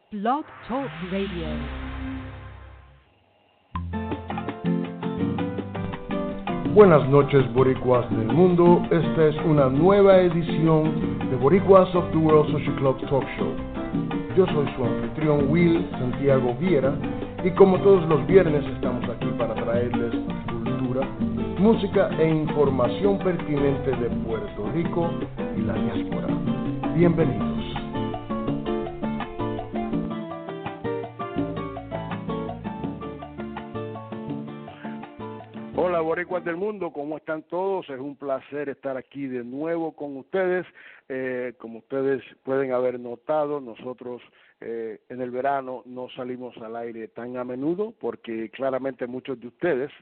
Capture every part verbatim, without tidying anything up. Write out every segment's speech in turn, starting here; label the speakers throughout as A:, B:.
A: Blog Talk Radio.
B: Buenas noches, boricuas del mundo. Esta es una nueva edición de Boricuas of the World Social Club Talk Show. Yo soy su anfitrión Will Santiago Viera y como todos los viernes estamos aquí para traerles cultura, música e información pertinente de Puerto Rico y la diáspora. Bienvenidos. Hola, boricuas del mundo, ¿cómo están todos? Es un placer estar aquí de nuevo con ustedes. Eh, como ustedes pueden haber notado, nosotros eh, en el verano no salimos al aire tan a menudo porque claramente muchos de ustedes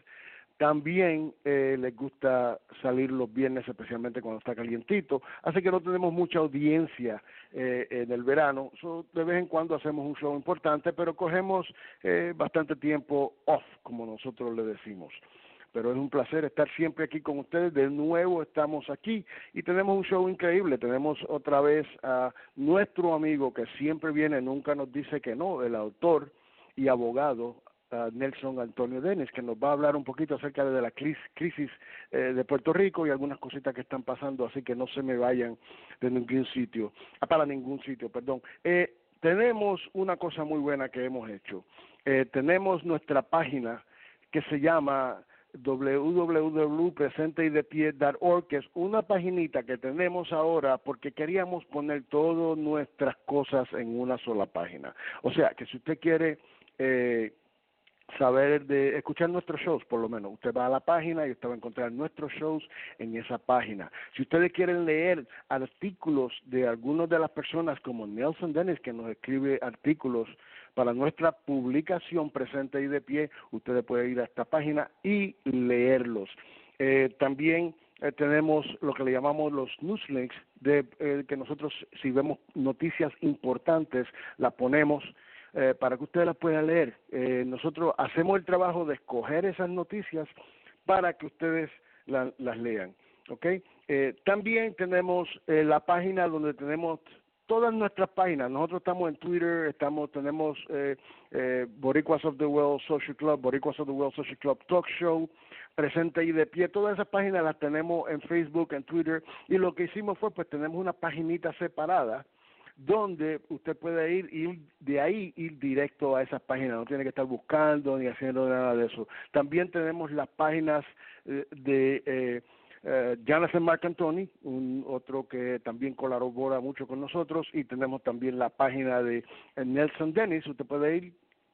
B: también eh, les gusta salir los viernes, especialmente cuando está calientito, así que no tenemos mucha audiencia eh, en el verano. So, de vez en cuando hacemos un show importante, pero cogemos eh, bastante tiempo off, como nosotros le decimos. Pero es un placer estar siempre aquí con ustedes. De nuevo estamos aquí y tenemos un show increíble. Tenemos otra vez a nuestro amigo que siempre viene, nunca nos dice que no, el autor y abogado uh, Nelson Antonio Dennis, que nos va a hablar un poquito acerca de la crisis eh, de Puerto Rico y algunas cositas que están pasando, así que no se me vayan de ningún sitio, ah, para ningún sitio, perdón. Eh, tenemos una cosa muy buena que hemos hecho. Eh, tenemos nuestra página que se llama doble u doble u doble u punto presente y de pie punto org, que es una paginita que tenemos ahora porque queríamos poner todas nuestras cosas en una sola página. O sea, que si usted quiere eh, saber de escuchar nuestros shows, por lo menos, usted va a la página y usted va a encontrar nuestros shows en esa página. Si ustedes quieren leer artículos de algunas de las personas como Nelson Dennis, que nos escribe artículos para nuestra publicación Presente y de Pie, ustedes pueden ir a esta página y leerlos. Eh, también eh, tenemos lo que le llamamos los newslinks, de eh, que nosotros, si vemos noticias importantes, las ponemos eh, para que ustedes las puedan leer. Eh, nosotros hacemos el trabajo de escoger esas noticias para que ustedes la, las lean. ¿Okay? Eh, también tenemos eh, la página donde tenemos todas nuestras páginas. Nosotros estamos en Twitter, estamos, tenemos eh, eh, Boricuas of the World Social Club, Boricuas of the World Social Club Talk Show, Presente y de Pie. Todas esas páginas las tenemos en Facebook, en Twitter, y lo que hicimos fue, pues tenemos una paginita separada donde usted puede ir y de ahí ir directo a esas páginas, no tiene que estar buscando ni haciendo nada de eso. También tenemos las páginas eh, de eh, Uh, Jonathan Marcantoni, un otro que también colabora mucho con nosotros, y tenemos también la página de uh, Nelson Dennis. Usted puede ir,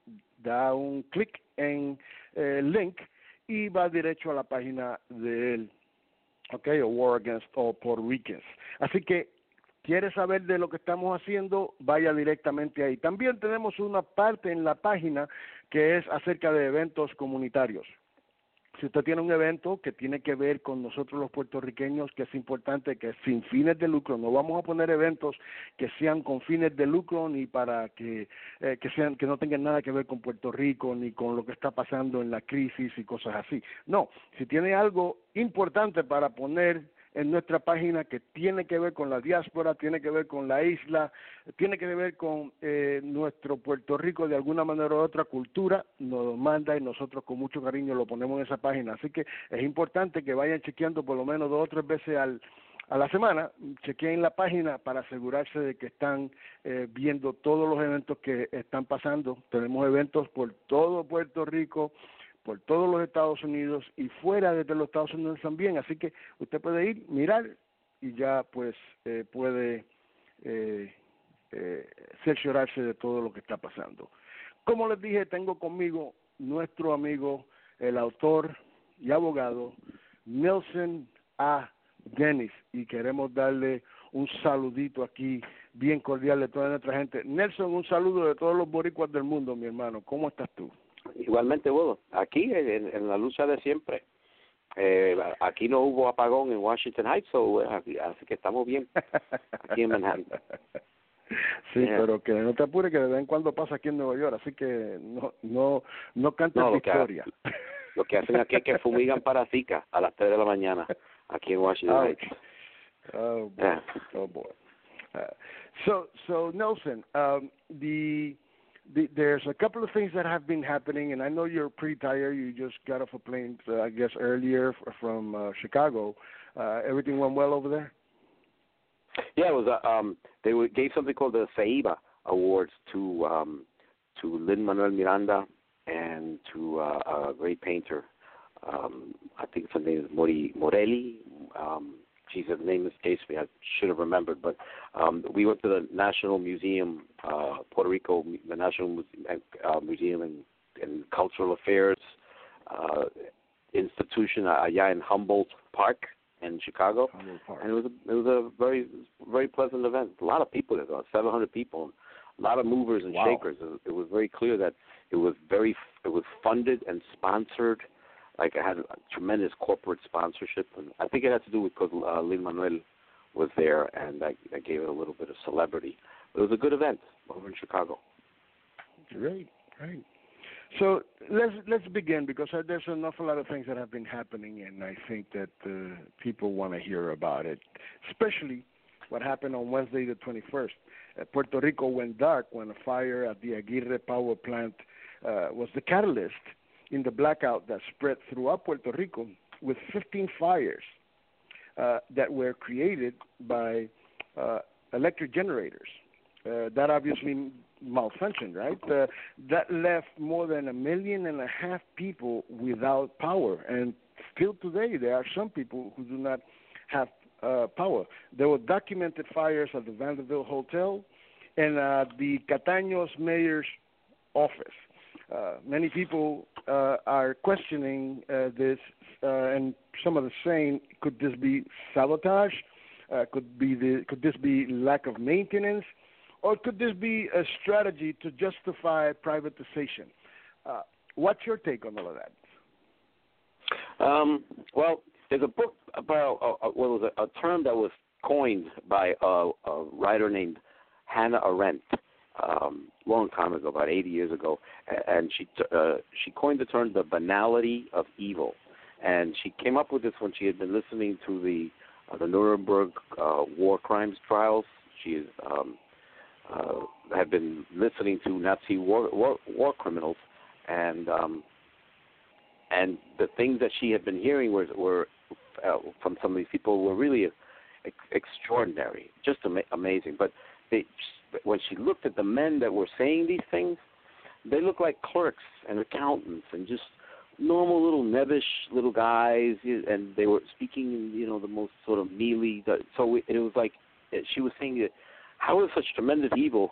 B: da un clic en el uh, link y va derecho a la página de él, okay, o War Against All Puerto Ricans. Así que quiere saber de lo que estamos haciendo, vaya directamente ahí. También tenemos una parte en la página que es acerca de eventos comunitarios. Si usted tiene un evento que tiene que ver con nosotros los puertorriqueños, que es importante, que es sin fines de lucro, no vamos a poner eventos que sean con fines de lucro ni para que eh, que sean que no tengan nada que ver con Puerto Rico ni con lo que está pasando en la crisis y cosas así. No, si tiene algo importante para poner en nuestra página que tiene que ver con la diáspora, tiene que ver con la isla, tiene que ver con eh, nuestro Puerto Rico de alguna manera u otra, cultura, nos lo manda y nosotros con mucho cariño lo ponemos en esa página. Así que es importante que vayan chequeando por lo menos dos o tres veces al, a la semana, chequeen la página para asegurarse de que están eh, viendo todos los eventos que están pasando. Tenemos eventos por todo Puerto Rico, por todos los Estados Unidos y fuera de los Estados Unidos también, así que usted puede ir, mirar y ya pues eh, puede eh, eh, cerciorarse de todo lo que está pasando. Como les dije, tengo conmigo nuestro amigo, el autor y abogado Nelson A. Dennis, y queremos darle un saludito aquí bien cordial de toda nuestra gente. Nelson, un saludo de todos los boricuas del mundo, mi hermano. ¿Cómo estás tú?
C: Igualmente, bueno, aquí en, en la lucha de siempre. Eh, aquí no hubo apagón en Washington Heights, so, así, así que estamos bien aquí en Manhattan.
B: Sí, yeah. Pero que no te apures, que de vez en cuando pasa aquí en Nueva York, así que no no no cantes no, victoria.
C: Que, lo que hacen aquí es que fumigan para Zika a las tres de la mañana aquí en Washington
B: oh,
C: Heights.
B: Oh boy,
C: yeah.
B: oh boy. Uh, so, so Nelson, um, the the, there's a couple of things that have been happening, and I know you're pretty tired. You just got off a plane, uh, I guess, earlier f- from uh, Chicago. Uh, everything went well over there?
C: Yeah, it was. A, um, they gave something called the Ceiba Awards to um, to Lin-Manuel Miranda and to uh, a great painter. Um, I think his name is Mori Morelli. Um, geez, his name escapes me. I should have remembered. But um, we went to the National Museum, uh, Puerto Rico, the National Museum, uh, Museum and, and Cultural Affairs uh, institution uh, allá in Humboldt Park in Chicago, and it was a, it was a very very pleasant event. A lot of people there, about seven hundred people, a lot of movers and
B: wow.
C: shakers. It, it was very clear that it was very it was funded and sponsored. Like it had a tremendous corporate sponsorship, and I think it had to do with because uh, Lin-Manuel was there, and that, that gave it a little bit of celebrity. But it was a good event over in Chicago.
B: Great, great. So let's let's begin, because there's an awful lot of things that have been happening, and I think that uh, people want to hear about it, especially what happened on Wednesday the twenty-first. Uh, Puerto Rico went dark when a fire at the Aguirre power plant uh, was the catalyst in the blackout that spread throughout Puerto Rico, with fifteen fires uh, that were created by uh, electric generators. Uh, that obviously malfunctioned, right? Uh, that left more than a million and a half people without power. And still today, there are some people who do not have uh, power. There were documented fires at the Vanderbilt Hotel and uh, the Cataños mayor's office. Uh, many people uh, are questioning uh, this, uh, and some of them saying, could this be sabotage? Uh, could be the could this be lack of maintenance? Or could this be a strategy to justify privatization? Uh, what's your take on all of that?
C: Um, well, there's a book about uh, what was a, a term that was coined by a, a writer named Hannah Arendt um, a long time ago, about eighty years ago, and she uh, she coined the term the banality of evil. And she came up with this when she had been listening to the uh, the Nuremberg uh, war crimes trials. She is um, Uh, had been listening to Nazi war, war, war criminals, and um, and the things that she had been hearing were, were uh, from some of these people were really ex- extraordinary, just ama- amazing. But they, when she looked at the men that were saying these things, they looked like clerks and accountants and just normal little nebbish little guys, and they were speaking, you know, the most sort of mealy. So it was like she was saying that. How is such tremendous evil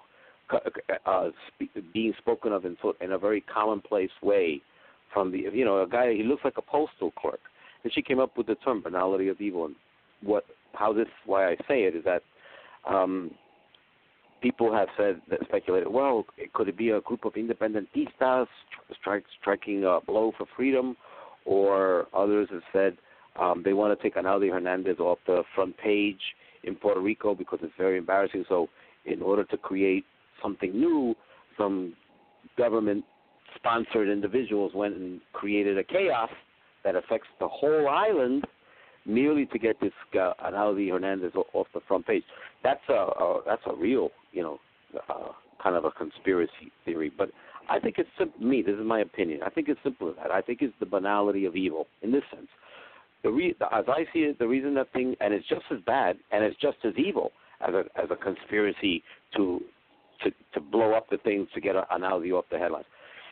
C: uh, spe- being spoken of in, so, in a very commonplace way from the, you know, a guy, he looks like a postal clerk. And she came up with the term banality of evil. And what, how this, why I say it is that um, people have said, that speculated, well, could it be a group of independentistas strike, striking a blow for freedom? Or others have said um, they want to take Analdi Hernandez off the front page in Puerto Rico because it's very embarrassing. So in order to create something new, some government-sponsored individuals went and created a chaos that affects the whole island merely to get this uh, Analdi Hernandez off the front page. That's a, a that's a real, you know, uh, kind of a conspiracy theory. But I think it's simple. Me, this is my opinion. I think it's simple as that. I think it's the banality of evil in this sense. The re- as I see it, the reason that thing, and it's just as bad, and it's just as evil as a as a conspiracy to to, to blow up the things to get an Aldi off the headlines.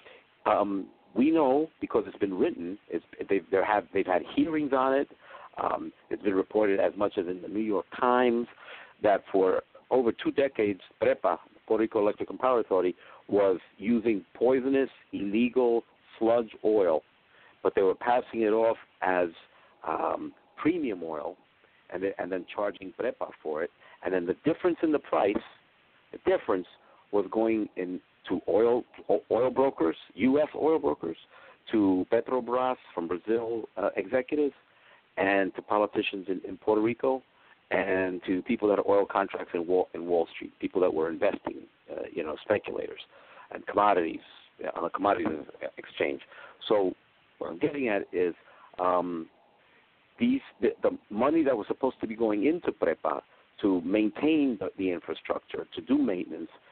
C: Um, we know because it's been written. It's, they've there have they've had hearings on it. Um, it's been reported as much as in the New York Times that for over two decades, PREPA, Puerto Rico Electric and Power Authority, was using poisonous, illegal sludge oil, but they were passing it off as Um, premium oil, and then, and then charging PREPA for it, and then the difference in the price, the difference was going in to oil oil brokers, U S oil brokers, to Petrobras from Brazil uh, executives, and to politicians in, in Puerto Rico, and to people that are oil contracts in Wall, in Wall Street, people that were investing, uh, you know, speculators, and commodities uh, on a commodities exchange. So what I'm getting at is. Um, These, the, the money that was supposed to be going into PREPA to maintain the, the infrastructure, to do maintenance,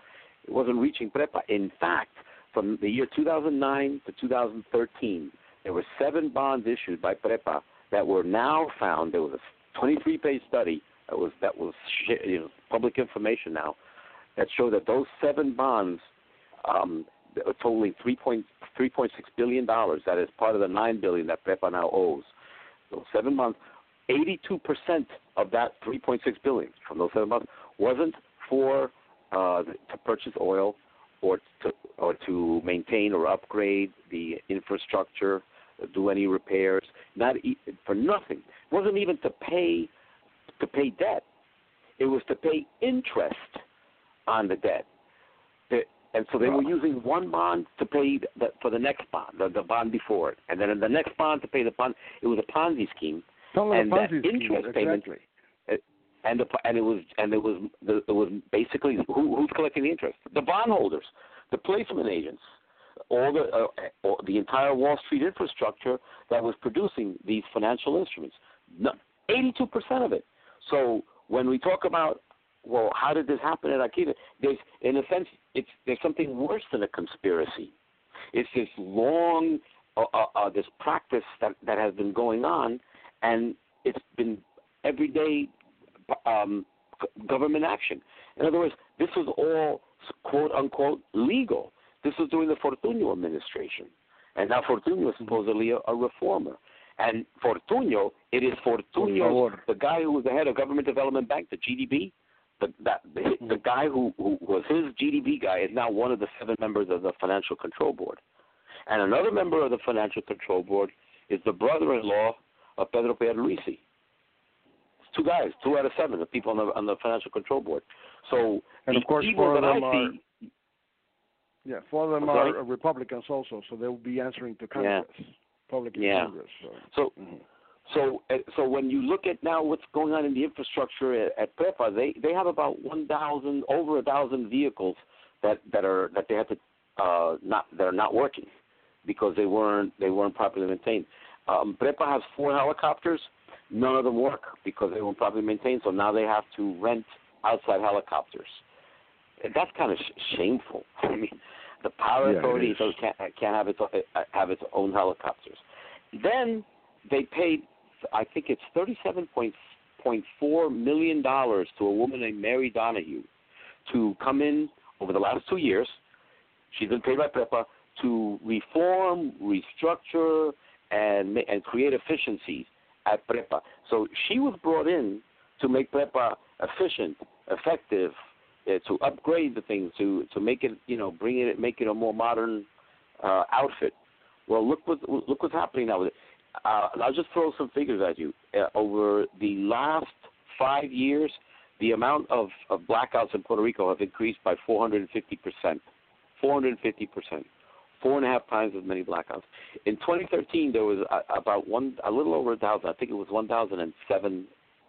C: It wasn't reaching PREPA. In fact, from the year two thousand nine to two thousand thirteen, there were seven bonds issued by PREPA that were now found. There was a twenty-three page study that was that was you know, public information now that showed that those seven bonds, um, totaling three point six billion dollars, that is part of the nine billion dollars that PREPA now owes. Those seven bonds, eighty-two percent of that three point six billion dollars from those seven bonds wasn't for uh, to purchase oil or to or to maintain or upgrade the infrastructure, do any repairs, not e- for nothing. It wasn't even to pay to pay debt. It was to pay interest on the debt. The, and so they were using one bond to pay the, for the next bond, the, the bond before it, and then in the next bond to pay the bond. It was a Ponzi scheme,
B: and
C: that
B: Ponzi
C: interest
B: scheme,
C: payment,
B: exactly.
C: and the, and it was and it was the, it was basically who, who's collecting the interest? The bondholders, the placement agents, all the uh, all, the entire Wall Street infrastructure that was producing these financial instruments. eighty-two percent of it. So when we talk about, well, how did this happen at Arqiva? There's, in a sense, it's there's something worse than a conspiracy. It's this long, uh, uh, uh, this practice that, that has been going on, and it's been everyday um, government action. In other words, this was all, quote, unquote, legal. This was during the Fortunio administration. And now Fortunio is supposedly a, a reformer. And Fortunio, it is Fortunio, the guy who was the head of Government Development Bank, the G D B, the, that, the, the guy who, who was his G D B guy is now one of the seven members of the Financial Control Board. And another member of the Financial Control Board is the brother-in-law of Pedro Pierluisi. It's two guys, two out of seven, the people on the, on the Financial Control Board. So
B: and
C: the
B: of course,
C: evil that I
B: are,
C: see...
B: Yeah, four of them are Republicans also, so they will be answering to Congress.
C: Yeah.
B: Republican
C: yeah.
B: Congress. So,
C: so,
B: mm-hmm.
C: so, uh, so when you look at now what's going on in the infrastructure at, at PREPA, they they have about one thousand, over a thousand vehicles that, that are that they have to uh, not that are not working because they weren't they weren't properly maintained. Um, PREPA has four helicopters. None of them work because they weren't properly maintained. So now they have to rent outside helicopters. And that's kind of sh- shameful. I mean. The Power
B: yeah,
C: Authority so can't, can't have its have its own helicopters. Then they paid, I think it's thirty-seven point four million dollars to a woman named Mary Donahue to come in over the last two years. She's been paid by PREPA to reform, restructure, and and create efficiencies at PREPA. So she was brought in to make PREPA efficient, effective, to upgrade the thing, to, to make it, you know, bring it, make it a more modern uh, outfit. Well, look what look what's happening now with it. Uh, I'll just throw some figures at you. Uh, over the last five years, the amount of, of blackouts in Puerto Rico have increased by four hundred fifty percent. four hundred fifty percent. Four and a half times as many blackouts. In twenty thirteen, there was a, about one, a little over a thousand. I think it was one thousand seven.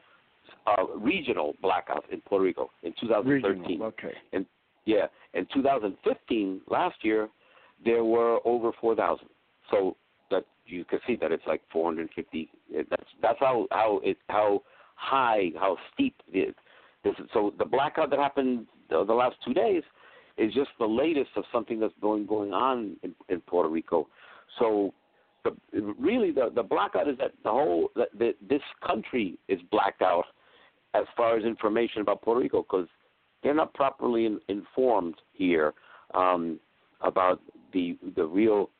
C: Uh, regional blackouts in Puerto Rico in two thousand thirteen.
B: Regional, okay.
C: And yeah, in two thousand fifteen, last year, there were over four thousand. So that you can see that it's like four hundred fifty. That's that's how how it how high how steep it is. This is, so the blackout that happened the, the last two days is just the latest of something that's going going on in, in Puerto Rico. So the, really the the blackout is that the whole that the, this country is blacked out as far as information about Puerto Rico, because they're not properly in, informed here um, about the the real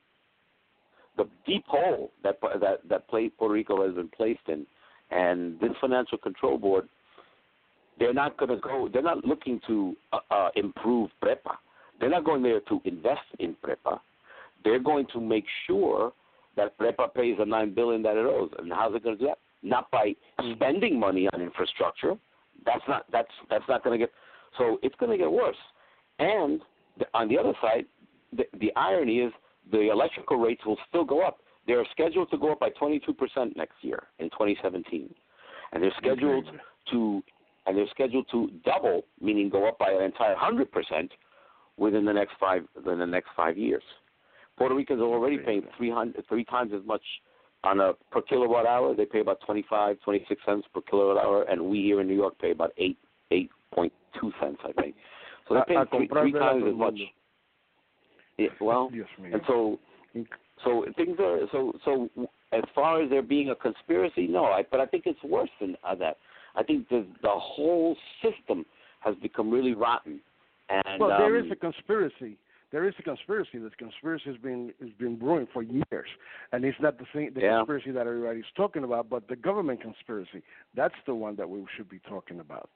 C: the deep hole that that that play, Puerto Rico has been placed in, and this Financial Control Board, they're not going to go. They're not looking to uh, uh, improve PREPA. They're not going there to invest in PREPA. They're going to make sure that PREPA pays the nine billion dollars that it owes. And how's it going to do that? Not by spending money on infrastructure. That's not that's that's not going to get. So it's going to get worse. And the, on the other side, the, the irony is the electrical rates will still go up. They're scheduled to go up by twenty-two percent next year in twenty seventeen, and they're scheduled okay. to and they're scheduled to double, meaning go up by an entire hundred percent within the next five within the next five years. Puerto Ricans are already paying three hundred three times as much on a per kilowatt hour. They pay about twenty-five, twenty-six cents per kilowatt hour, and we here in New York pay about eight eight point two cents, I think. So they're paying
B: a, a
C: three, three times as much.
B: Mundo.
C: Yeah, well, and so so things are so so. As far as there being a conspiracy, no. I, but I think it's worse than uh, that. I think the the whole system has become really rotten. And
B: well, there
C: um,
B: is a conspiracy. There is a conspiracy. This conspiracy has been has been brewing for years, and it's not the same the
C: yeah.
B: conspiracy that everybody's talking about, but the government conspiracy. That's the one that we should be talking about.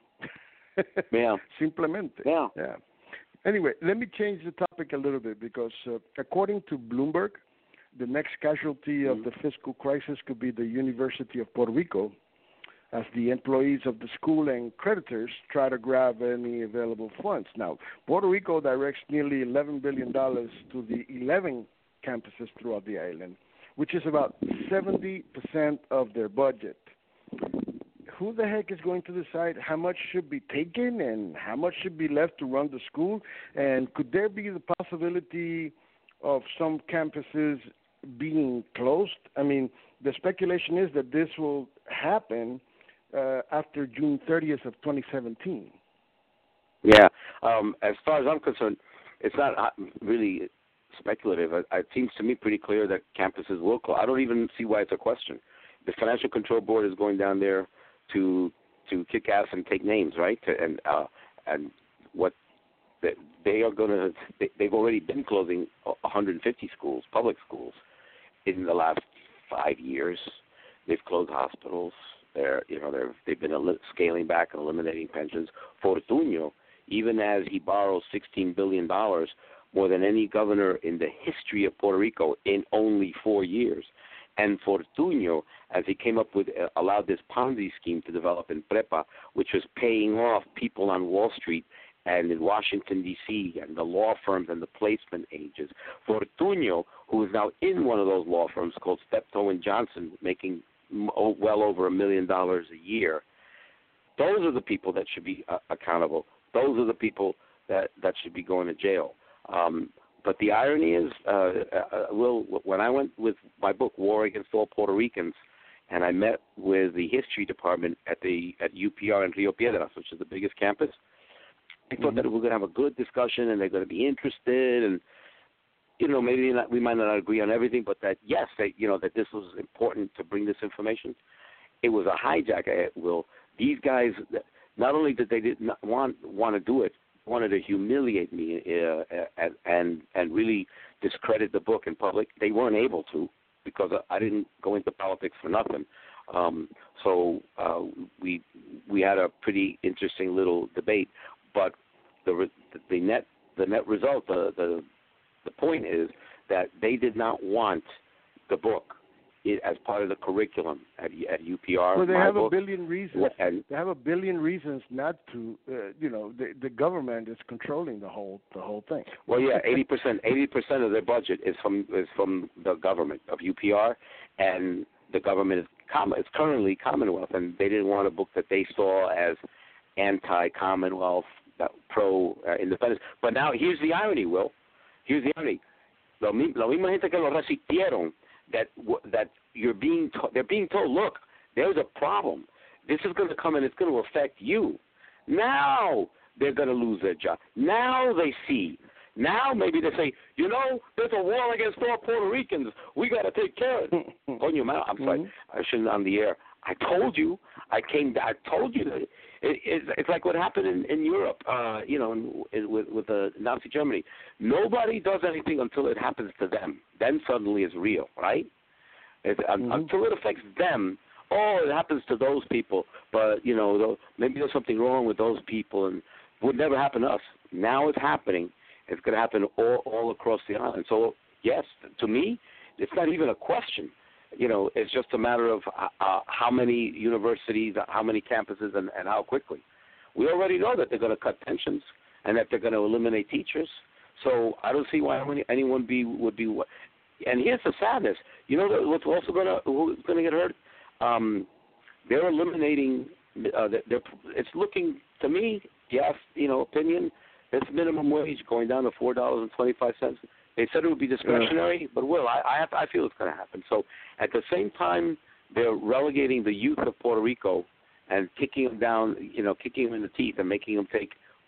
C: yeah.
B: Simplemente.
C: Yeah.
B: Yeah. Anyway, let me change the topic a little bit because uh, according to Bloomberg, the next casualty
C: mm-hmm.
B: of the fiscal crisis could be the University of Puerto Rico, as the employees of the school and creditors try to grab any available funds. Now, Puerto Rico directs nearly eleven billion dollars to the eleven campuses throughout the island, which is about seventy percent of their budget. Who the heck is going to decide how much should be taken and how much should be left to run the school? And could there be the possibility of some campuses being closed? I mean, the speculation is that this will happen uh, after June thirtieth of twenty seventeen.
C: Yeah. Um, as far as I'm concerned, it's not really speculative. It, it seems to me pretty clear that campuses will close. I don't even see why it's a question. The Financial Control Board is going down there to to kick ass and take names, right? To, and uh, and what they, they are going to, they, they've already been closing one hundred fifty schools, public schools, in the last five years. They've closed hospitals. They're, you know, they're they've been el- scaling back and eliminating pensions. Fortunio, even as he borrows sixteen billion dollars, more than any governor in the history of Puerto Rico in only four years. And Fortunio, as he came up with, uh, allowed this Ponzi scheme to develop in Prepa, which was paying off people on Wall Street and in Washington, D C, and the law firms and the placement agents. Fortunio, who is now in one of those law firms called Steptoe and Johnson, making well over a million dollars a year, those are the people that should be uh, accountable. Those are the people that, that should be going to jail. Um, But the irony is, uh, uh, Will, when I went with my book, War Against All Puerto Ricans, and I met with the history department at the at U P R in Rio Piedras, which is the biggest campus, I thought mm-hmm. that we were going to have a good discussion and they're going to be interested, and you know, maybe not, we might not agree on everything, but that yes, they, you know, that this was important to bring this information. It was a hijack, Will. These guys, not only did they did not want want to do it, wanted to humiliate me uh, and, and and really discredit the book in public. They weren't able to because I didn't go into politics for nothing. Um, so uh, we we had a pretty interesting little debate. But the the net the net result, the the the point is that they did not want the book it, as part of the curriculum at, at U P R.
B: Well, they
C: my
B: have
C: book,
B: a billion reasons.
C: And,
B: they have a billion reasons not to. Uh, you know, the the government is controlling the whole the whole thing.
C: Well, yeah, eighty percent eighty percent of their budget is from is from the government of U P R, and the government is com- it's currently Commonwealth, and they didn't want a book that they saw as anti-Commonwealth, uh, pro-independence. Uh, but now here's the irony, Will. Here's the irony. Lo, lo misma gente que lo resistieron, that that you're being to- they're being told, look, there's a problem. This is going to come and it's going to affect you. Now they're going to lose their job. Now they see. Now maybe they say, you know, there's a war against all Puerto Ricans. We got to take care of it. I'm sorry, mm-hmm. I shouldn't on the air. I told you. I came. I told you that it, it, it's like what happened in, in Europe. Uh, you know, in, in, with with the Nazi Germany. Nobody does anything until it happens to them. Then suddenly it's real, right? It, mm-hmm. Until it affects them. Oh, it happens to those people, but you know, maybe there's something wrong with those people, and it would never happen to us. Now it's happening. It's going to happen all, all across the island. So yes, to me, it's not even a question. You know, it's just a matter of uh, how many universities, how many campuses, and, and how quickly. We already know that they're going to cut pensions and that they're going to eliminate teachers. So I don't see why anyone be would be. And here's the sadness. You know what's also going to who's going to get hurt? Um, they're eliminating. Uh, they're, it's looking to me. Yes, you know, opinion. It's minimum wage going down to four dollars and twenty-five cents. They said it would be discretionary, yeah. but will I? I, have, I feel it's going to happen. So at the same time, they're relegating the youth of Puerto Rico and kicking them down, you know, kicking them in the teeth and making them take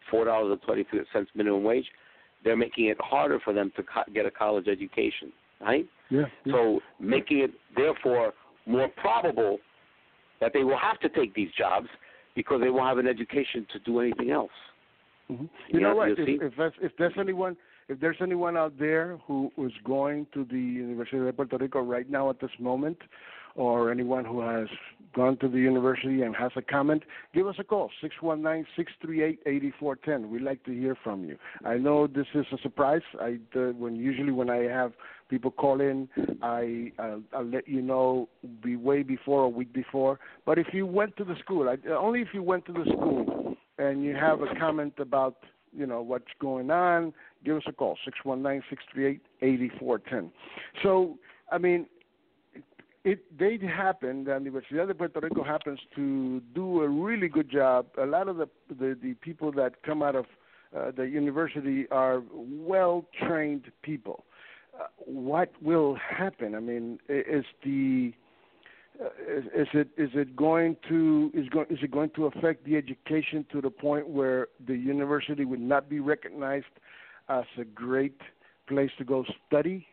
C: four dollars and twenty-two cents minimum wage, they're making it harder for them to co- get a college education, right?
B: Yeah, yeah.
C: So making it, therefore, more probable that they will have to take these jobs because they won't have an education to do anything else.
B: Mm-hmm. You,
C: you
B: know,
C: know,
B: what?
C: you
B: If,
C: see?
B: if, that's, if there's anyone, if there's anyone out there who is going to the University of Puerto Rico right now at this moment, or anyone who has gone to the university and has a comment, give us a call, six one nine, six three eight, eight four one zero. We'd like to hear from you. I know this is a surprise. I uh, when usually when I have people call in, I uh, I'll let you know be way before, a week before. But if you went to the school, I, only if you went to the school and you have a comment about, you know, what's going on, give us a call, six one nine, six three eight, eight four one zero. So, I mean, It they happen. The Universidad de Puerto Rico happens to do a really good job. A lot of the the, the people that come out of uh, the university are well trained people. Uh, what will happen? I mean, is the uh, is, is it is it going to is going is it going to affect the education to the point where the university would not be recognized as a great place to go study?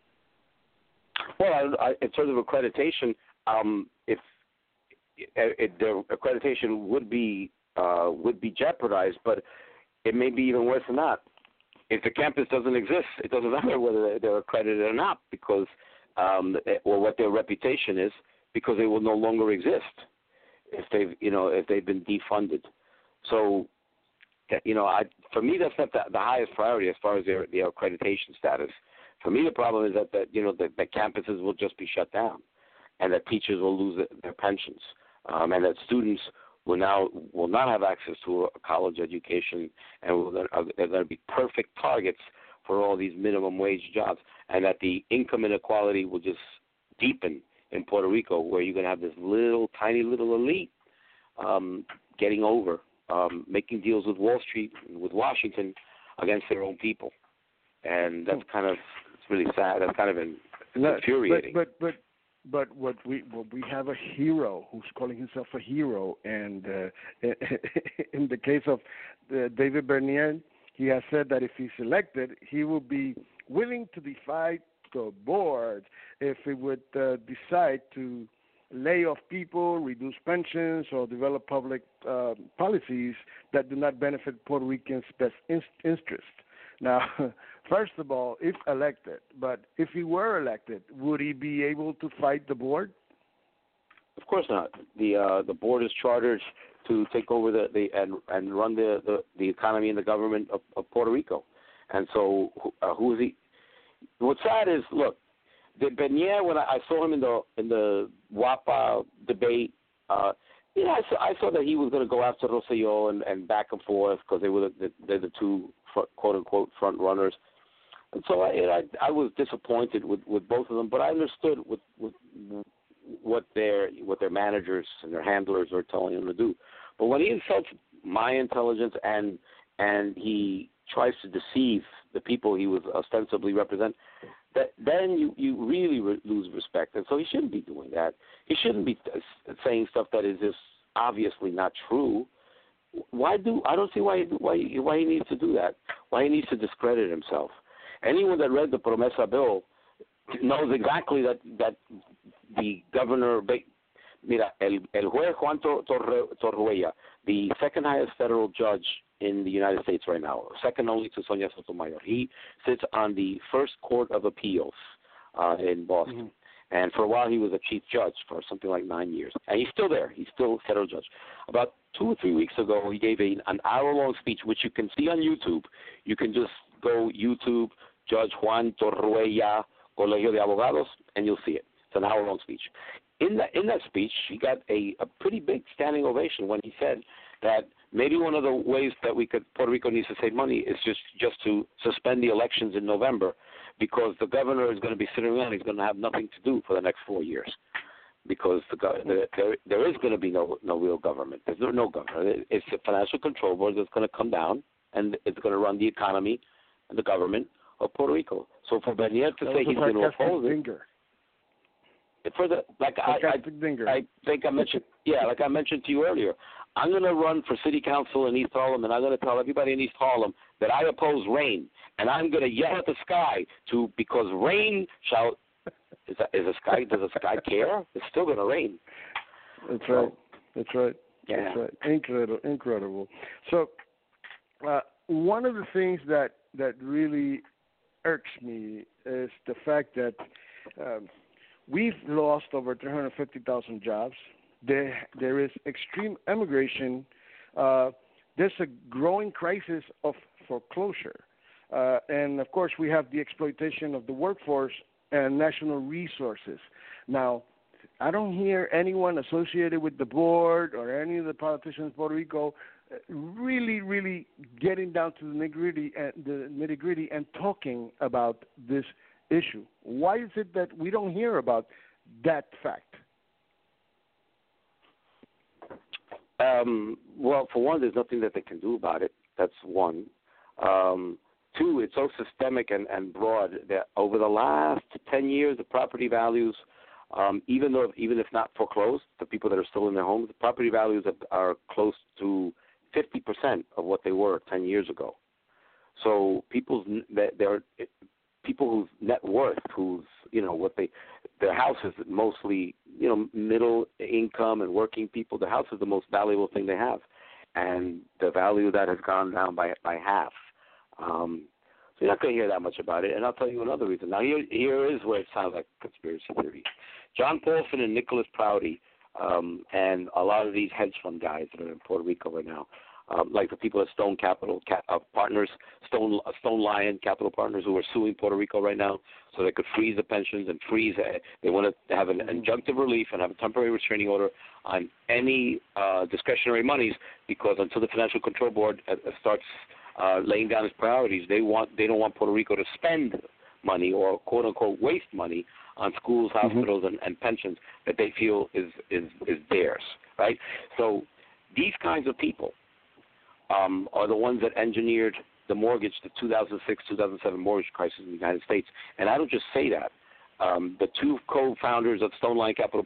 C: Well, I, I, in terms of accreditation, um, if it, their accreditation would be uh, would be jeopardized, but it may be even worse than that. If the campus doesn't exist, it doesn't matter whether they're accredited or not, because um, or what their reputation is, because they will no longer exist if they've you know if they've been defunded. So, you know, I, for me, that's not the, the highest priority as far as their, their accreditation status. For me, the problem is that, that you know that, that campuses will just be shut down, and that teachers will lose their, their pensions, um, and that students will now will not have access to a college education, and will, they're going to be perfect targets for all these minimum wage jobs, and that the income inequality will just deepen in Puerto Rico, where you're going to have this little tiny little elite um, getting over, um, making deals with Wall Street and with Washington against their own people, and that's kind of It's really sad. That's kind of infuriating.
B: But, but, but, but what we what we have a hero who's calling himself a hero, and uh, in the case of uh, David Bernier, he has said that if he's elected, he will be willing to defy the board if it would uh, decide to lay off people, reduce pensions, or develop public uh, policies that do not benefit Puerto Ricans' best in- interest. Now, first of all, if elected, but if he were elected, would he be able to fight the board?
C: Of course not. The uh, the board is chartered to take over the, the and and run the, the, the economy and the government of, of Puerto Rico. And so, uh, who is he? What's sad is, look, the Bernier, when I, I saw him in the in the WAPA debate, uh, yeah, I saw, I saw that he was going to go after Rosselló and, and back and forth because they were the, they're the two front, quote unquote front runners. And so I, I I was disappointed with, with both of them, but I understood with, with what their what their managers and their handlers are telling them to do. But when he insults my intelligence and and he tries to deceive the people he was ostensibly represent, that then you, you really re- lose respect. And so he shouldn't be doing that. He shouldn't be t- saying stuff that is just obviously not true. Why do I don't see why he, why he, why he needs to do that. Why he needs to discredit himself. Anyone that read the Promesa bill knows exactly that that the governor, mira, el, el juez Juan Torruella, the second highest federal judge in the United States right now, second only to Sonia Sotomayor. He sits on the First Court of Appeals uh, in Boston. Mm-hmm. And for a while he was a chief judge for something like nine years. And he's still there. He's still a federal judge. About two or three weeks ago, he gave a, an hour-long speech, which you can see on YouTube. You can just go YouTube, Judge Juan Torruella, Colegio de Abogados, and you'll see it. It's an hour-long speech. In that, in that speech, he got a, a pretty big standing ovation when he said that maybe one of the ways that we could Puerto Rico needs to save money is just, just to suspend the elections in November, because the governor is going to be sitting around. He's going to have nothing to do for the next four years, because the, the, there there is going to be no no real government. There's no, no governor. It's the financial control board that's going to come down, and it's going to run the economy and the government of Puerto Rico. So for Bernier to say he's going to oppose it, for the like I, I, I think I mentioned yeah like I mentioned to you earlier, I'm going to run for city council in East Harlem, and I'm going to tell everybody in East Harlem that I oppose rain, and I'm going to yell at the sky to because rain shall. Is, that, is the sky? Does the sky care? It's still going to rain.
B: That's right. That's right.
C: Yeah.
B: That's right. Incredible. Incredible. So, uh, one of the things that that really irks me is the fact that um, we've lost over three hundred fifty thousand jobs. There, there is extreme immigration. Uh, there's a growing crisis of foreclosure. Uh, and, of course, we have the exploitation of the workforce and national resources. Now, I don't hear anyone associated with the board or any of the politicians in Puerto Rico really, really getting down to the nitty-gritty, uh, the nitty-gritty and talking about this issue. Why is it that we don't hear about that fact?
C: Um, well, for one, there's nothing that they can do about it. That's one. Um, two, it's so systemic and, and broad that over the last ten years, the property values, um, even though even if not foreclosed, the people that are still in their homes, the property values are close to fifty percent of what they were ten years ago. So people's they're people whose net worth, whose you know what they, their house is mostly you know middle income and working people. The house is the most valuable thing they have, and the value of that has gone down by by half. Um, so you're not going to hear that much about it. And I'll tell you another reason. Now here here is where it sounds like conspiracy theory. John Paulson and Nicholas Prouty, um, and a lot of these hedge fund guys that are in Puerto Rico right now. Um, like the people at Stone Capital Cap, uh, Partners, Stone uh, Stone Lion Capital Partners, who are suing Puerto Rico right now, so they could freeze the pensions and freeze. Uh, they want to have an injunctive relief and have a temporary restraining order on any uh, discretionary monies, because until the Financial Control Board uh, starts uh, laying down its priorities, they want they don't want Puerto Rico to spend money or quote unquote waste money on schools, hospitals, mm-hmm. and, and pensions that they feel is is is theirs, right? So these kinds of people Um, are the ones that engineered the mortgage, the two thousand six two thousand seven mortgage crisis in the United States. And I don't just say that. Um, the two co-founders of Stone Line Capital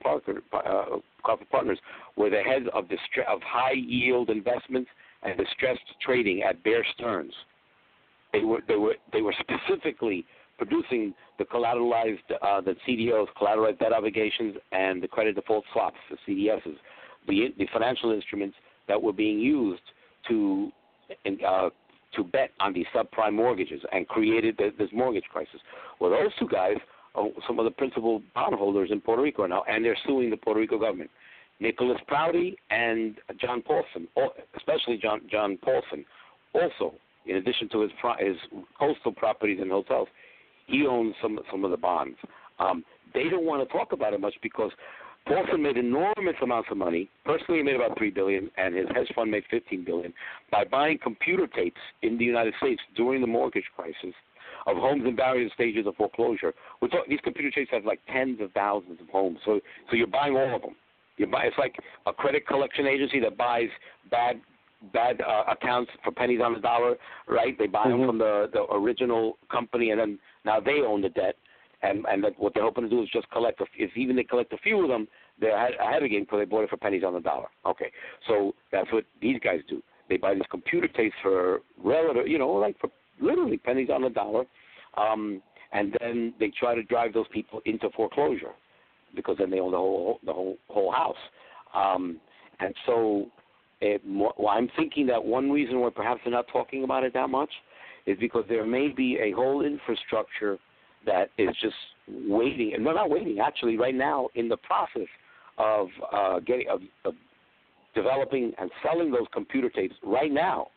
C: uh, Partners were the heads of, distre- of high-yield investments and distressed trading at Bear Stearns. They were they were they were specifically producing the collateralized uh, the C D Os, collateralized debt obligations, and the credit default swaps, the C D Ss, the the financial instruments that were being used to uh, to bet on these subprime mortgages and created this mortgage crisis. Well, those two guys are some of the principal bondholders in Puerto Rico now, and they're suing the Puerto Rico government. Nicholas Prouty and John Paulson, especially John John Paulson, also, in addition to his his coastal properties and hotels, he owns some some of the bonds. Um, they don't want to talk about it much because Paulson made enormous amounts of money. Personally, he made about three billion dollars, and his hedge fund made fifteen billion dollars by buying computer tapes in the United States during the mortgage crisis of homes in various stages of foreclosure. We're talking, these computer tapes have like tens of thousands of homes, so so you're buying all of them. You buy it's like a credit collection agency that buys bad bad uh, accounts for pennies on the dollar, right? They buy mm-hmm. them from the the original company, and then now they own the debt. And and that what they're hoping to do is just collect. A, if even they collect a few of them, they're ahead again because they bought it for pennies on the dollar. Okay, so that's what these guys do. They buy these computer tapes for relative, you know, like for literally pennies on the dollar, um, and then they try to drive those people into foreclosure because then they own the whole the whole whole house. Um, and so, it, well, I'm thinking that one reason why perhaps they're not talking about it that much is because there may be a whole infrastructure that is just waiting, and no, not waiting, actually, right now in the process of uh, getting of, of developing and selling those computer tapes right now,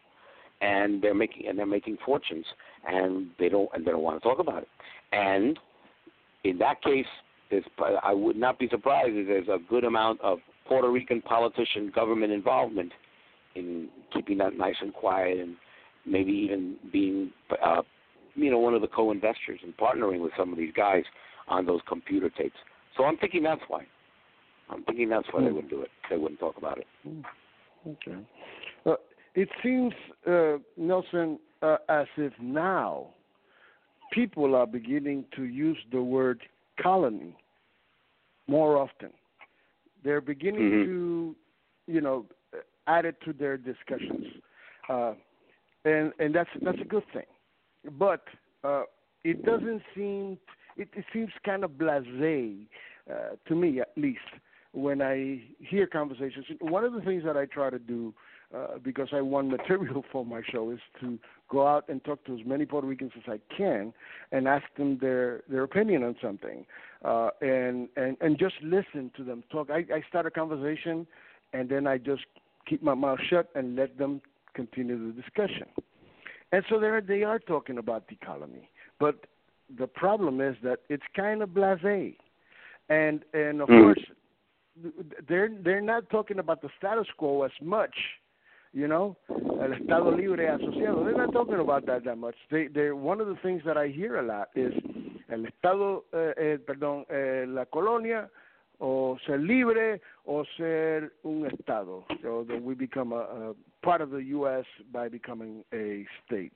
C: and they're making and they're making fortunes, and they don't and they don't want to talk about it. And in that case, there's, I would not be surprised if there's a good amount of Puerto Rican politician government involvement in keeping that nice and quiet, and maybe even being uh, you know, one of the co-investors and partnering with some of these guys on those computer tapes. So I'm thinking that's why. I'm thinking that's why mm. they wouldn't do it. They wouldn't talk about it.
B: Mm. Okay. Uh, it seems, uh, Nelson, uh, as if now people are beginning to use the word colony more often. They're beginning mm-hmm. to, you know, added to their discussions, uh, and and that's that's a good thing. But uh, it doesn't seem it, it seems kind of blasé uh, to me, at least, when I hear conversations. One of the things that I try to do, uh, because I want material for my show, is to go out and talk to as many Puerto Ricans as I can and ask them their, their opinion on something, uh, and, and, and just listen to them talk. I, I start a conversation, and then I just keep my mouth shut and let them continue the discussion. And so there they are talking about the colony. But the problem is that it's kind of blasé. And, and of mm. course, they're, they're not talking about the status quo as much. You know, el Estado Libre Asociado. They're not talking about that that much. They, they're, one of the things that I hear a lot is el Estado, eh, eh, perdón, eh, la colonia, o ser libre, o ser un Estado. So that we become a, a part of the U S by becoming a state.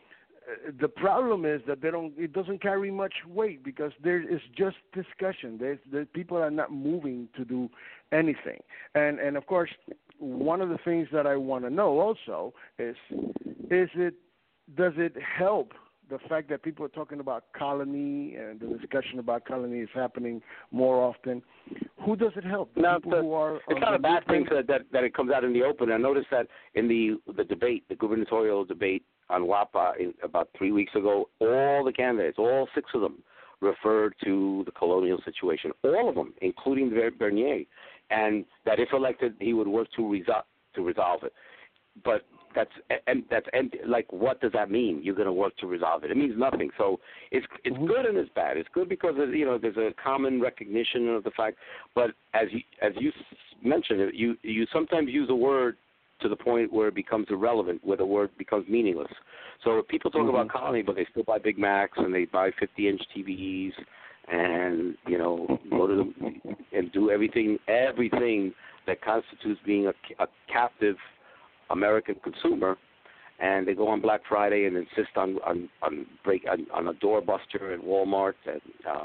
B: Uh, the problem is that they don't. It doesn't carry much weight because there is just discussion. There's, the people are not moving to do anything. And and of course, one of the things that I want to know also is, is it, does it help the fact that people are talking about colony and the discussion about colony is happening more often? Who does it help? The
C: no,
B: people
C: the,
B: who are
C: it's not a bad thing that, that that it comes out in the open. I noticed that in the the debate, the gubernatorial debate on W A P A in, about three weeks ago, all the candidates, all six of them, referred to the colonial situation, all of them, including Bernier, and that if elected, he would work to resolve to resolve it. But that's and that's and like, what does that mean? You're going to work to resolve it? It means nothing. So it's it's mm-hmm. good and it's bad. It's good because you know there's a common recognition of the fact. But as you as you mentioned, you you sometimes use a word to the point where it becomes irrelevant, where the word becomes meaningless. So if people talk mm-hmm. about colony, but they still buy Big Macs and they buy fifty-inch T Vs and, you know, go to the, and do everything, everything that constitutes being a, a captive American consumer, and they go on Black Friday and insist on on on, break, on, on a doorbuster at Walmart, and uh,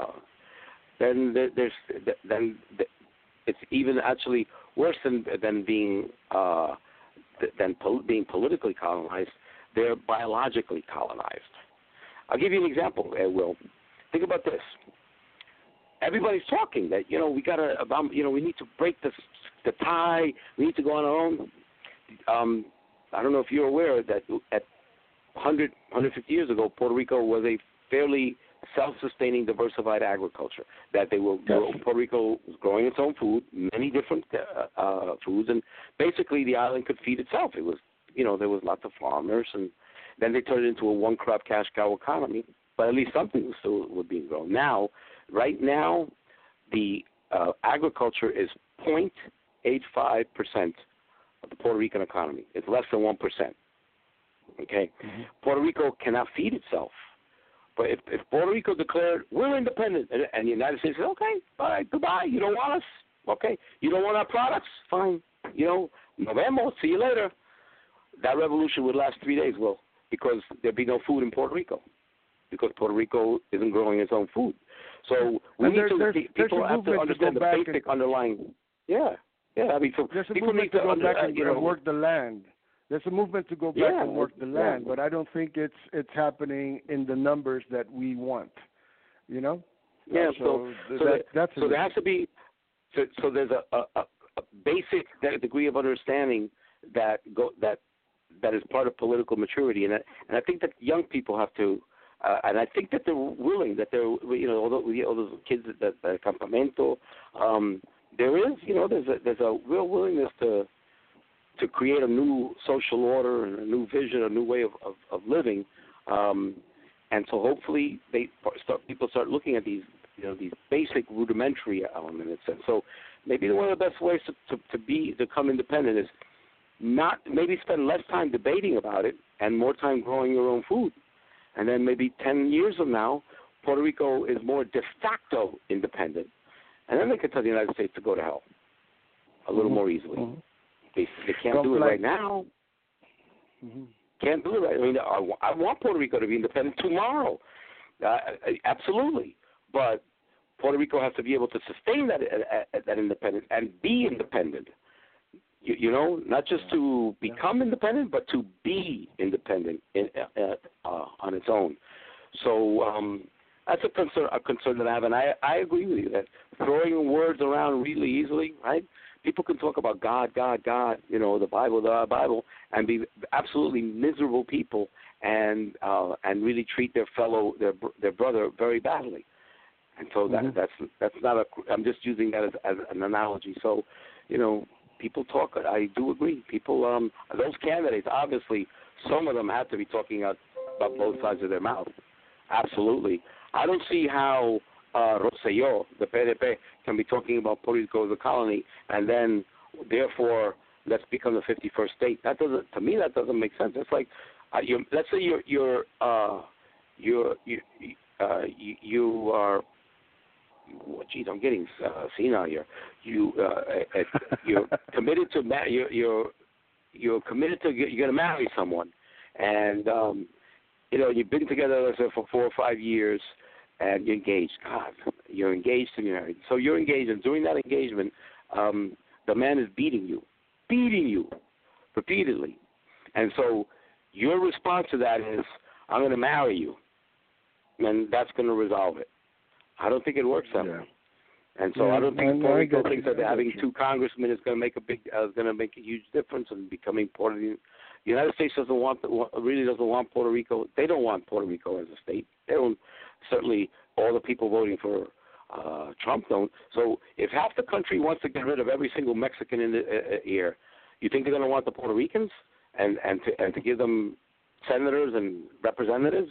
C: then there's then it's even actually worse than than being uh, than pol- being politically colonized. They're biologically colonized. I'll give you an example, uh, Will. Think about this. Everybody's talking that, you know, we got to, you know, we need to break the the tie. We need to go on our own. Um, I don't know if you're aware that at one hundred, one hundred fifty years ago, Puerto Rico was a fairly self-sustaining, diversified agriculture. That they were yes. Puerto Rico was growing its own food, many different uh, uh, foods, and basically the island could feed itself. It was, you know, there was lots of farmers, and then they turned it into a one-crop cash cow economy. But at least something was still was being grown. Now, right now, the uh, agriculture is zero point eight five percent of the Puerto Rican economy. It's less than one percent. Okay? Mm-hmm. Puerto Rico cannot feed itself. But if, if Puerto Rico declared, we're independent, and, and the United States says, okay, all right, goodbye, you don't want us, okay, you don't want our products, fine, you know, nos vemos, see you later. That revolution would last three days, Will, because there'd be no food in Puerto Rico, because Puerto Rico isn't growing its own food. So we
B: and
C: need
B: there's,
C: to,
B: there's,
C: people
B: there's
C: have to understand
B: to
C: the basic and, underlying, yeah, yeah, I mean, so
B: there's a
C: people
B: movement
C: need
B: to go
C: under,
B: back
C: uh,
B: and
C: you know,
B: work the land. There's a movement to go back
C: yeah,
B: and work the land,
C: yeah.
B: but I don't think it's it's happening in the numbers that we want. You know?
C: Yeah.
B: Uh, so
C: so so,
B: that,
C: that,
B: that's
C: so there has to be so, so there's a, a, a basic degree of understanding that go that that is part of political maturity, and I, and I think that young people have to, uh, and I think that they're willing, that they're you know all those, all those kids at the, the campamento, um, there is you know there's a there's a real willingness to. to create a new social order and a new vision, a new way of, of, of living. Um, and so hopefully they start, people start looking at these, you know, these basic rudimentary elements. And so maybe one of the best ways to, to, to be, to become independent is not, maybe spend less time debating about it and more time growing your own food. And then maybe ten years from now, Puerto Rico is more de facto independent. And then they can tell the United States to go to hell a little mm-hmm. more easily. Mm-hmm. They, they can't Don't do it play. right now. Mm-hmm. Can't do it right. I mean, I, I want Puerto Rico to be independent tomorrow. Uh, absolutely. But Puerto Rico has to be able to sustain that uh, that independence and be independent. You, you know, not just yeah. to become yeah. independent, but to be independent in, uh, uh, on its own. So um, that's a concern, a concern that I have, and I, I agree with you that throwing words around really easily, right? People can talk about God, God, God, you know, the Bible, the Bible, and be absolutely miserable people, and uh, and really treat their fellow, their their brother very badly. And so that mm-hmm. that's that's not a. I'm just using that as, as an analogy. So, you know, people talk. I do agree. People, um, those candidates, obviously, some of them have to be talking out about both sides of their mouth. Absolutely. I don't see how uh, Rosselló, the P D P, can be talking about Puerto Rico as a colony, and then, therefore, let's become the fifty-first state. That doesn't. To me, that doesn't make sense. It's like, uh, you're, let's say you're you're uh, you're you uh, you, you are. Well, geez, I'm getting uh, senile here. You uh, you're committed to ma- you're, you're you're committed to you're going to marry someone, and um, you know you've been together, let's say, for four or five years, and you're engaged. God, you're engaged to be married. So you're engaged, and during that engagement, um, the man is beating you, beating you repeatedly, and so your response to that is, "I'm going to marry you," and that's going to resolve it. I don't think it works that yeah. way, and so yeah, I don't think Puerto Rico thinks that having two congressmen is going to make a big, uh, is going to make a huge difference in becoming Puerto Rico. The United States doesn't want, really doesn't want Puerto Rico. They don't want Puerto Rico as a state. They don't. Certainly, all the people voting for uh, Trump don't. So, if half the country wants to get rid of every single Mexican in the uh, here, you think they're going to want the Puerto Ricans and and to and to give them senators and representatives?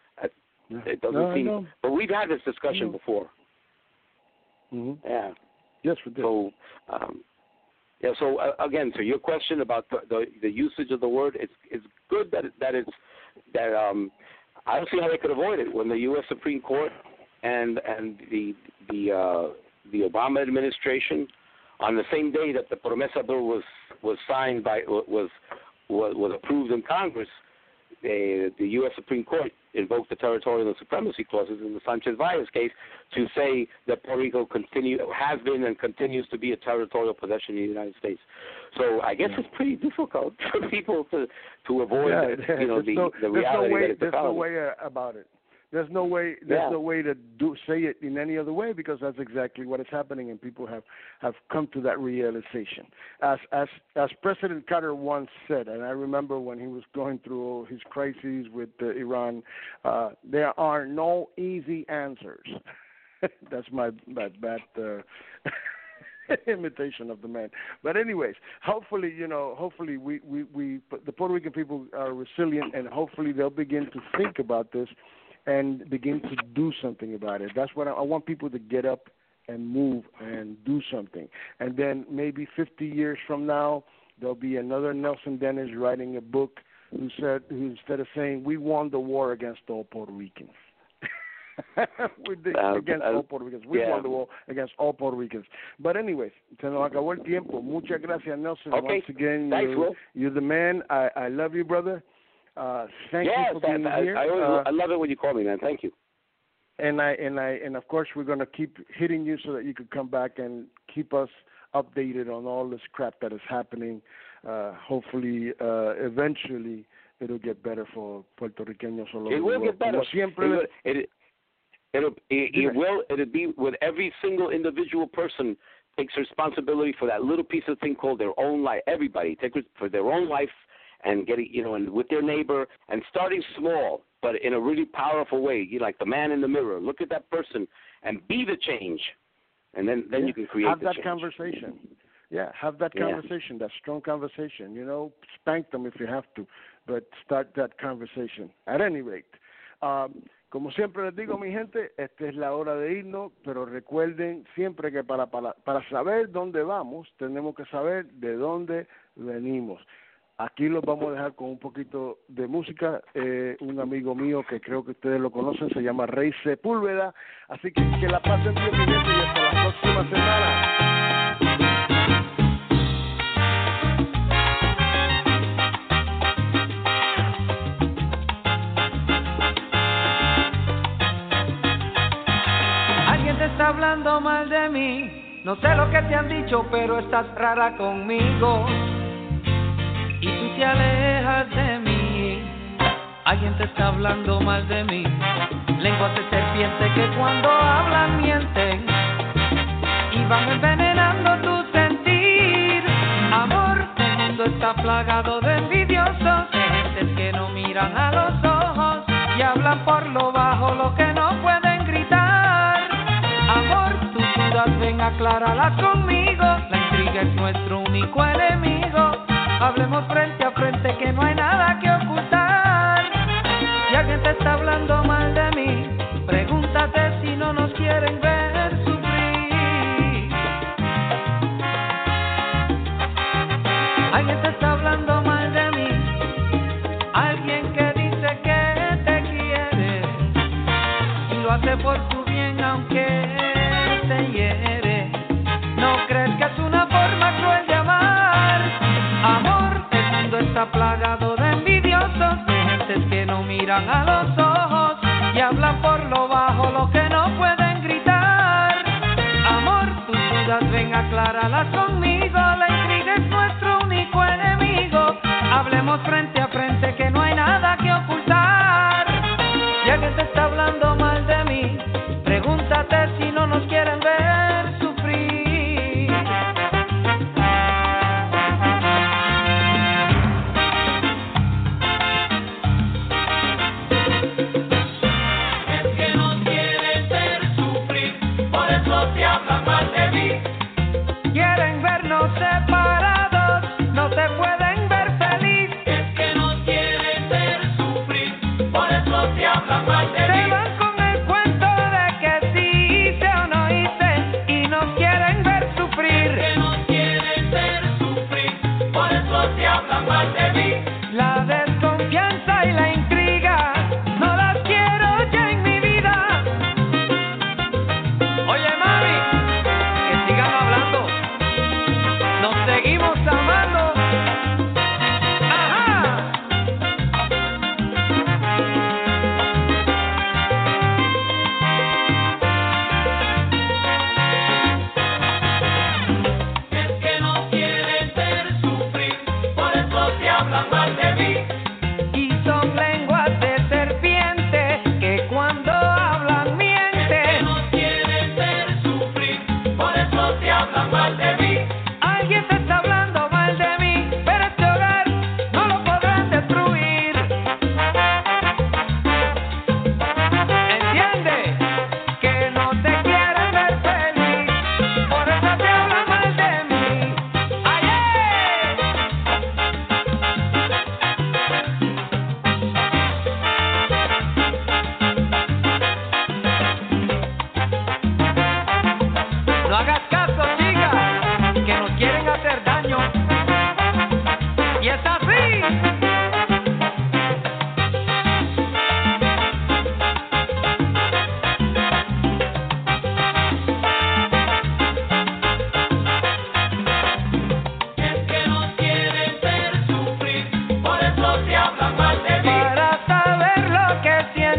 C: It doesn't
B: no,
C: seem, but we've had this discussion no. before.
B: Mm-hmm.
C: Yeah.
B: Yes, we did.
C: So, um, yeah. So uh, again, to your question about the, the the usage of the word, it's it's good that it, that it's that um, I don't see how they could avoid it when the U S Supreme Court and and the the uh, the Obama administration, on the same day that the Promesa bill was was signed by was was, was approved in Congress. The, the U S Supreme Court invoked the territorial and supremacy clauses in the Sanchez-Valles case to say that Puerto Rico continue, has been and continues to be a territorial possession of the United States. So I guess yeah. it's pretty difficult for people to to avoid
B: yeah,
C: the, you know the,
B: no,
C: the reality
B: no way,
C: that it's
B: there's
C: a
B: no way uh, about it. There's no way. There's
C: yeah.
B: no way to do say it in any other way because that's exactly what is happening, and people have, have come to that realization. As as as President Carter once said, and I remember when he was going through his crises with uh, Iran, uh, there are no easy answers. That's my my bad uh, imitation of the man. But anyways, hopefully, you know, hopefully we, we, we the Puerto Rican people are resilient, and hopefully they'll begin to think about this and begin to do something about it. That's what I, I want people to get up and move and do something. And then maybe fifty years from now, there'll be another Nelson Dennis writing a book who said, who instead of saying, we won the war against all Puerto Ricans. we did,
C: uh,
B: against
C: uh,
B: all Puerto Ricans. We
C: yeah.
B: won the war against all Puerto Ricans. But anyways, se nos acabó el tiempo. Muchas gracias, Nelson.
C: Okay.
B: Once again,
C: Thanks,
B: you're,
C: Will.
B: you're the man. I, I love you, brother. Uh, thank
C: yes,
B: you for being
C: I,
B: here.
C: I, always,
B: uh,
C: I love it when you call me, man. Thank you.
B: And I and I and of course we're going to keep hitting you so that you could come back and keep us updated on all this crap that is happening. Uh, hopefully, uh, eventually, it'll get better for puertorriqueños all over
C: It will
B: the world.
C: get better.
B: Como siempre,
C: it, will, it, it'll, it, it will. It'll be with every single individual person takes responsibility for that little piece of thing called their own life. Everybody take it for their own life. And getting, you know, and with their neighbor, and starting small, but in a really powerful way. You like the man in the mirror. Look at that person and be the change, and then, then
B: yeah.
C: you can create
B: have
C: the
B: that
C: change.
B: conversation. Yeah, have that
C: yeah.
B: conversation, that strong conversation. You know, spank them if you have to, but start that conversation. At any rate, um, como siempre les digo, mi gente, esta es la hora de irnos, pero recuerden siempre que para, para, para saber dónde vamos, tenemos que saber de dónde venimos. Aquí los vamos a dejar con un poquito de música. Eh, un amigo mío que creo que ustedes lo conocen se llama Rey Sepúlveda. Así que que la pasen bien, mi gente, y hasta la próxima semana.
A: Alguien te está hablando mal de mí. No sé lo que te han dicho, pero estás rara conmigo y tú te alejas de mí. Alguien te está hablando mal de mí. Lenguas de serpiente que cuando hablan mienten y van envenenando tu sentir. Amor, el mundo está plagado de envidiosos, de gentes que no miran a los ojos y hablan por lo bajo lo que no pueden gritar. Amor, tus dudas ven, acláralas conmigo. La intriga es nuestro único enemigo. Hablemos frente a frente que no hay nada que ocultar. Si alguien te está hablando mal de mí, pregúntate si no nos quieren ver sufrir. Alguien te está hablando mal de mí, alguien que dice que te quiere y lo hace por tu bien aunque te hiere. ¿No crees que es una forma cruel de amar? Amor, el mundo está plagado de envidiosos, de gentes que no miran a los ojos y hablan por lo bajo lo que no pueden gritar. Amor, tus dudas ven, acláralas conmigo. La intriga es nuestro único enemigo. Hablemos frente a frente que no hay nada que ocultar. Si alguien te está hablando mal de mí, pregúntate si no nos quieren ver sufrir. Es que nos quieren ver sufrir, por eso te hablan mal de mí. Quieren vernos separados, no te pueden ver feliz. Es que nos quieren ver sufrir, por eso te hablan mal de mí. Se van con el cuento de que sí hice o no hice y nos quieren ver sufrir. Es que nos quieren ver sufrir, por eso te hablan mal de mí. La desconfianza y la intriga no las quiero ya en mi vida. Oye, mami, que sigan hablando. Nos seguimos amando. Ajá. Es que no quieren ver sufrir, por eso te hablan mal de mí. Y son lenguas de serpiente que cuando hablan mienten. Es que no quieren ver sufrir, por eso te hablan mal de mí. Alguien te está hablando mal de mí, pero este hogar no lo podrán destruir. Entiende que no te quieren ver feliz, por eso te hablan mal de mí. ¡Ay, no hagas caso, chica, que nos quieren hacer daño. Y es así. Es que nos quieren ver sufrir, por eso te hablan mal de mí. Para saber lo que siento